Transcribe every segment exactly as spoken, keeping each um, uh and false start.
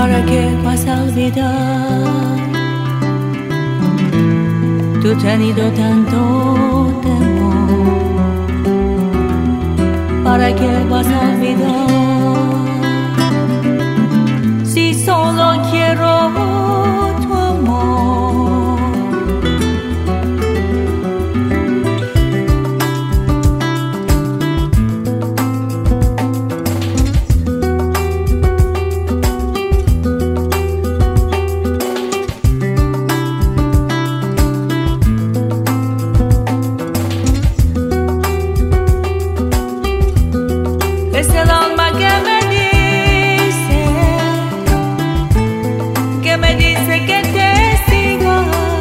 ¿Para qué vas a olvidar? Tú has tenido tanto temor. ¿Para qué vas a olvidar? Si solo quiero tu amor. Es el alma que me dice, que me dice que te siga.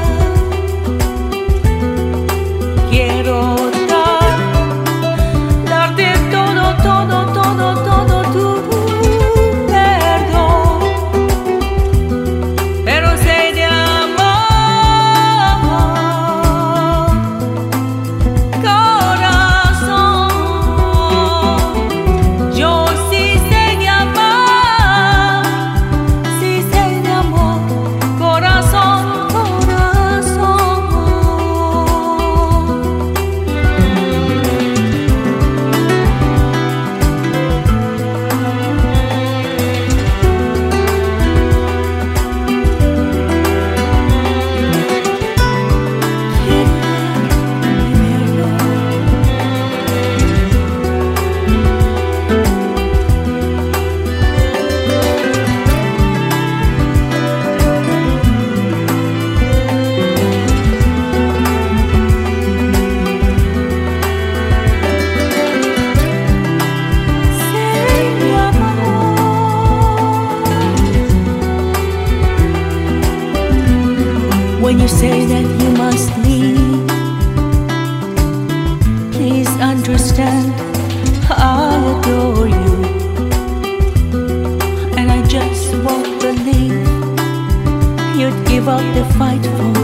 Quiero dar, darte todo, todo, todo, todo tu perdón. Pero sé de amor, corazón. Yo sí sé de amar, sí sé de amor, corazón, corazón. When you say that you must leave, please understand I adore you, and I just won't believe you'd give up the fight for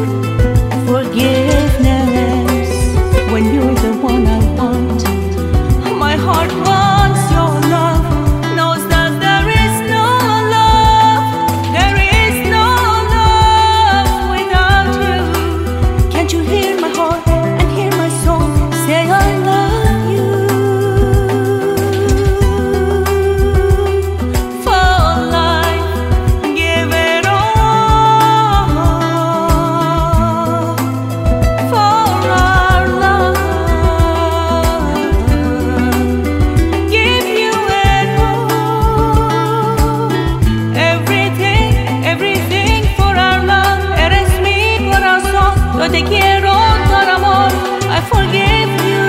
forgiveness when you're the one I want. My heart wants your love, knows that there is no love, there is no love without you. Can't you hear my heart and hear my soul say I love you? For life, give it all. For our love, give you it all. Everything, everything for our love. Eres mi corazón, yo te quiero con amor. I forgive you,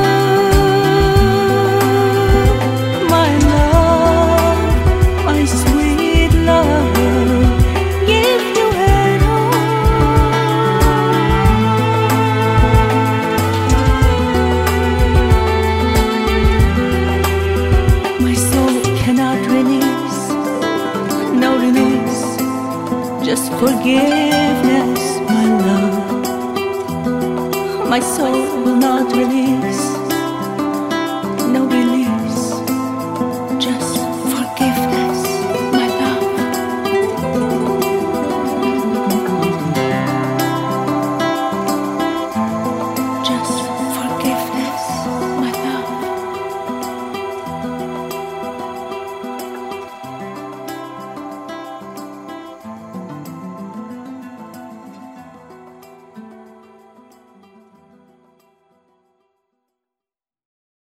my love, my sweet love. Give you it all. My soul cannot release, no release, just forgiveness, my love. My soul will not release,